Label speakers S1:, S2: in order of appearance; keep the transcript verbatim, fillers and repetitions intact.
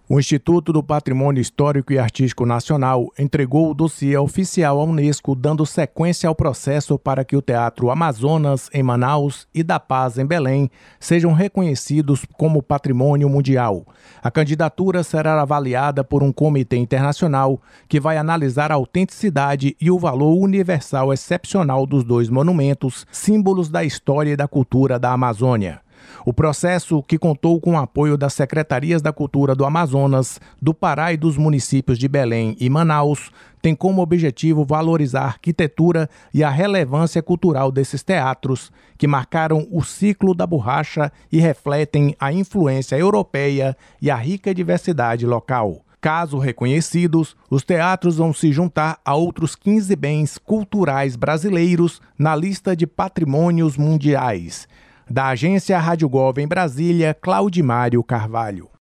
S1: O Instituto do Patrimônio Histórico e Artístico Nacional entregou o dossiê oficial à Unesco, dando sequência ao processo para que o Teatro Amazonas, em Manaus, e da Paz, em Belém, sejam reconhecidos como patrimônio mundial. A candidatura será avaliada por um comitê internacional que vai analisar a autenticidade e o valor universal excepcional dos dois monumentos, símbolos da história e da cultura da Amazônia. O processo, que contou com o apoio das Secretarias da Cultura do Amazonas, do Pará e dos municípios de Belém e Manaus, tem como objetivo valorizar a arquitetura e a relevância cultural desses teatros, que marcaram o ciclo da borracha e refletem a influência europeia e a rica diversidade local. Caso reconhecidos, os teatros vão se juntar a outros quinze bens culturais brasileiros na lista de patrimônios mundiais. Da agência Rádio Gov em Brasília, Claudimário Carvalho.